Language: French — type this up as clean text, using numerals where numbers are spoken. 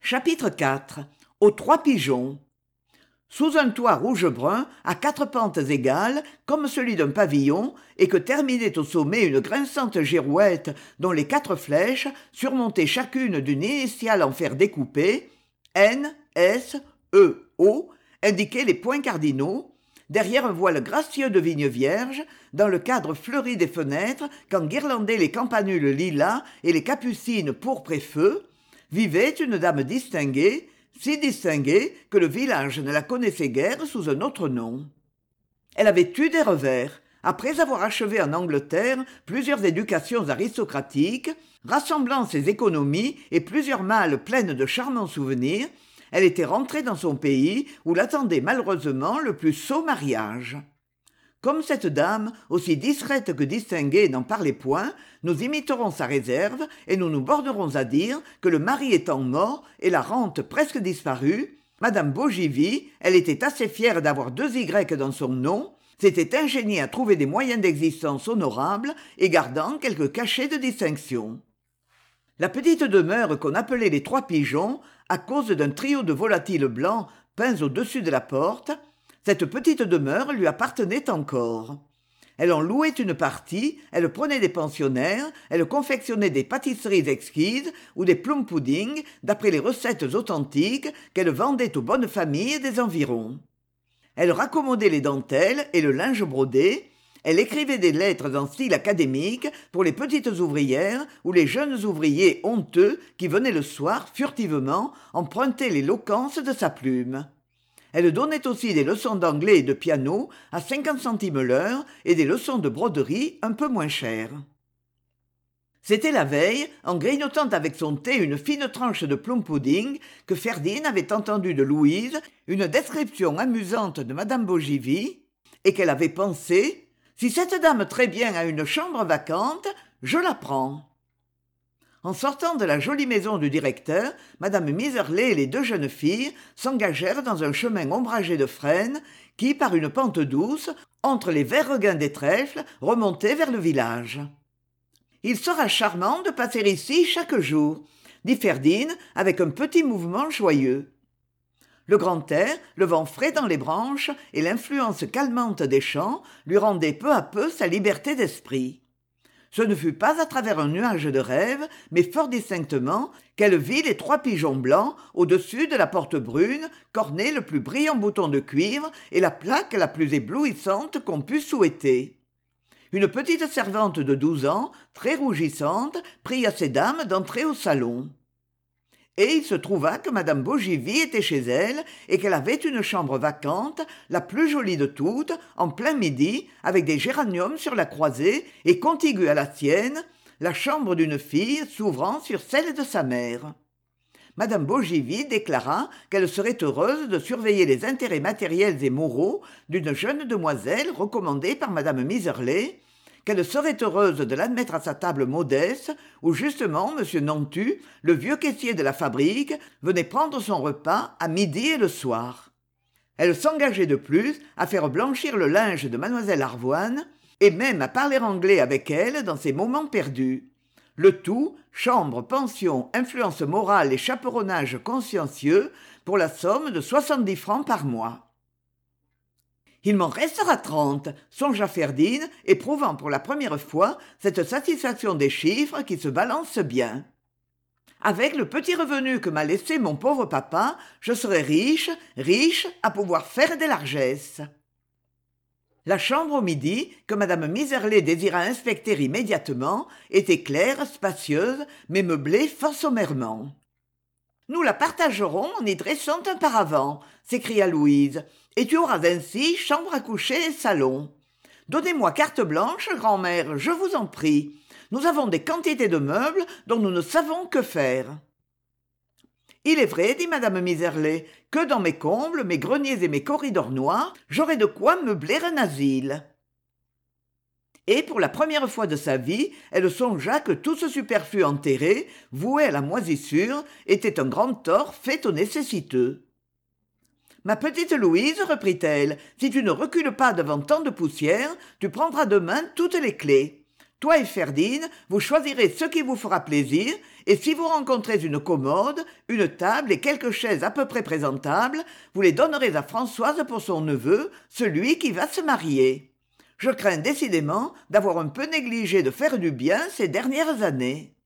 Chapitre IV. Aux trois pigeons. Sous un toit rouge-brun, à quatre pentes égales, comme celui d'un pavillon, et que terminait au sommet une grinçante girouette dont les quatre flèches, surmontées chacune d'une initiale en fer découpé, N, S, E, O, indiquaient les points cardinaux, derrière un voile gracieux de vigne vierge, dans le cadre fleuri des fenêtres qu'enguirlandaient les campanules lilas et les capucines pourpre et feu, vivait une dame distinguée, si distinguée que le village ne la connaissait guère sous un autre nom. Elle avait eu des revers. Après avoir achevé en Angleterre plusieurs éducations aristocratiques, rassemblant ses économies et plusieurs malles pleines de charmants souvenirs, elle était rentrée dans son pays où l'attendait malheureusement le plus sot mariage. Comme cette dame, aussi discrète que distinguée, n'en parlait point, nous imiterons sa réserve et nous nous bornerons à dire que le mari étant mort et la rente presque disparue, Madame Beaugivy, elle était assez fière d'avoir deux Y dans son nom, s'était ingéniée à trouver des moyens d'existence honorables et gardant quelques cachets de distinction. La petite demeure qu'on appelait les Trois Pigeons, à cause d'un trio de volatiles blancs peints au-dessus de la porte, cette petite demeure lui appartenait encore. Elle en louait une partie, elle prenait des pensionnaires, elle confectionnait des pâtisseries exquises ou des plum-puddings d'après les recettes authentiques qu'elle vendait aux bonnes familles des environs. Elle raccommodait les dentelles et le linge brodé, elle écrivait des lettres en style académique pour les petites ouvrières ou les jeunes ouvriers honteux qui venaient le soir, furtivement, emprunter l'éloquence de sa plume. Elle donnait aussi des leçons d'anglais et de piano à 50 centimes l'heure et des leçons de broderie un peu moins chères. C'était la veille, en grignotant avec son thé une fine tranche de plum-pudding, que Ferdinand avait entendu de Louise une description amusante de Madame Beaugivy, et qu'elle avait pensé « Si cette dame très bien a une chambre vacante, je la prends ». En sortant de la jolie maison du directeur, Madame Miserley et les deux jeunes filles s'engagèrent dans un chemin ombragé de frênes qui, par une pente douce, entre les verts regains des trèfles, remontait vers le village. « Il sera charmant de passer ici chaque jour, » dit Ferdinand avec un petit mouvement joyeux. Le grand air, le vent frais dans les branches et l'influence calmante des champs lui rendaient peu à peu sa liberté d'esprit. Ce ne fut pas à travers un nuage de rêve, mais fort distinctement, qu'elle vit les trois pigeons blancs au-dessus de la porte brune, qu'ornait le plus brillant bouton de cuivre et la plaque la plus éblouissante qu'on pût souhaiter. Une petite servante de 12 ans, très rougissante, pria ces dames d'entrer au salon. Et il se trouva que Madame Beaugivy était chez elle et qu'elle avait une chambre vacante, la plus jolie de toutes, en plein midi, avec des géraniums sur la croisée et contiguë à la sienne, la chambre d'une fille s'ouvrant sur celle de sa mère. Madame Beaugivy déclara qu'elle serait heureuse de surveiller les intérêts matériels et moraux d'une jeune demoiselle recommandée par Madame Miserley, qu'elle serait heureuse de l'admettre à sa table modeste, où justement M. Nantu, le vieux caissier de la fabrique, venait prendre son repas à midi et le soir. Elle s'engageait de plus à faire blanchir le linge de mademoiselle Arvoine, et même à parler anglais avec elle dans ses moments perdus. Le tout, chambre, pension, influence morale et chaperonnage consciencieux, pour la somme de 70 francs par mois. « Il m'en restera 30, songea Ferdinand, éprouvant pour la première fois cette satisfaction des chiffres qui se balancent bien. Avec le petit revenu que m'a laissé mon pauvre papa, je serai riche, riche à pouvoir faire des largesses. » La chambre au midi, que Madame Miserley désira inspecter immédiatement, était claire, spacieuse, mais meublée fort sommairement. « Nous la partagerons en y dressant un paravent, » s'écria Louise, « et tu auras ainsi chambre à coucher et salon. Donnez-moi carte blanche, grand-mère, je vous en prie. Nous avons des quantités de meubles dont nous ne savons que faire. » Il est vrai, dit Madame Miserley, que dans mes combles, mes greniers et mes corridors noirs, j'aurai de quoi meubler un asile. Et pour la première fois de sa vie, elle songea que tout ce superflu enterré, voué à la moisissure, était un grand tort fait aux nécessiteux. « Ma petite Louise, reprit-elle, si tu ne recules pas devant tant de poussière, tu prendras demain toutes les clés. Toi et Ferdine, vous choisirez ce qui vous fera plaisir, et si vous rencontrez une commode, une table et quelques chaises à peu près présentables, vous les donnerez à Françoise pour son neveu, celui qui va se marier. Je crains décidément d'avoir un peu négligé de faire du bien ces dernières années.